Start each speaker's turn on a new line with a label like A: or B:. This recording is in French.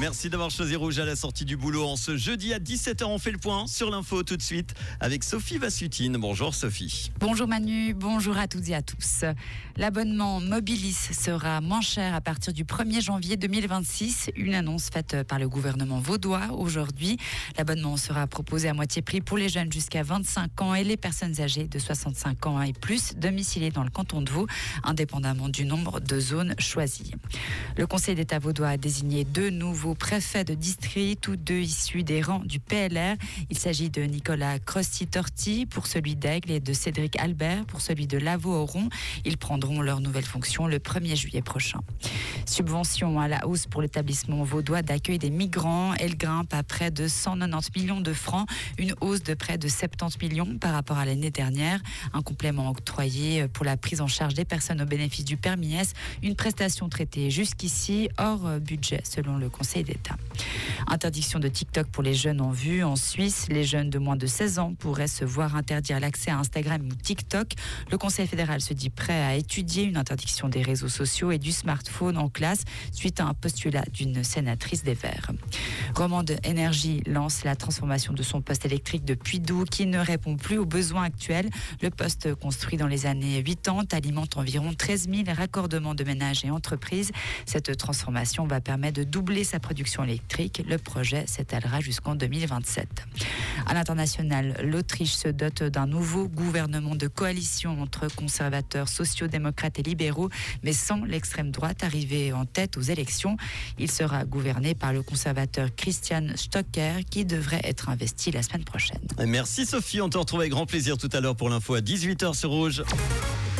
A: Merci d'avoir choisi Rouge à la sortie du boulot. En ce jeudi à 17h, on fait le point sur l'info tout de suite avec Sophie Vassutine. Bonjour Sophie.
B: Bonjour Manu, bonjour à toutes et à tous. L'abonnement Mobilis sera moins cher à partir du 1er janvier 2026. Une annonce faite par le gouvernement vaudois aujourd'hui. L'abonnement sera proposé à moitié prix pour les jeunes jusqu'à 25 ans et les personnes âgées de 65 ans et plus domiciliées dans le canton de Vaud, indépendamment du nombre de zones choisies. Le Conseil d'État vaudois a désigné 2 nouveaux préfets de district, tous 2 issus des rangs du PLR. Il s'agit de Nicolas Crosty-Torti pour celui d'Aigle et de Cédric Albert pour celui de Lavaux-Oron. Ils prendront leurs nouvelles fonctions le 1er juillet prochain. Subvention à la hausse pour l'établissement vaudois d'accueil des migrants. Elle grimpe à près de 190 millions de francs, une hausse de près de 70 millions par rapport à l'année dernière. Un complément octroyé pour la prise en charge des personnes au bénéfice du permis S, une prestation traitée jusqu'ici hors budget selon le Conseil d'État. Interdiction de TikTok pour les jeunes en vue. En Suisse, les jeunes de moins de 16 ans pourraient se voir interdire l'accès à Instagram ou TikTok. Le Conseil fédéral se dit prêt à étudier une interdiction des réseaux sociaux et du smartphone en classe suite à un postulat d'une sénatrice des Verts. Romande Énergie lance la transformation de son poste électrique de Puydoux qui ne répond plus aux besoins actuels. Le poste construit dans les années 80 alimente environ 13 000 raccordements de ménages et entreprises. Cette transformation va permettre de doubler sa production électrique. Le projet s'étalera jusqu'en 2027. À l'international, l'Autriche se dote d'un nouveau gouvernement de coalition entre conservateurs, sociaux-démocrates et libéraux, mais sans l'extrême droite arrivée en tête aux élections. Il sera gouverné par le conservateur Christian Stocker qui devrait être investi la semaine prochaine.
A: Merci Sophie, on te retrouve avec grand plaisir tout à l'heure pour l'info à 18h sur Rouge.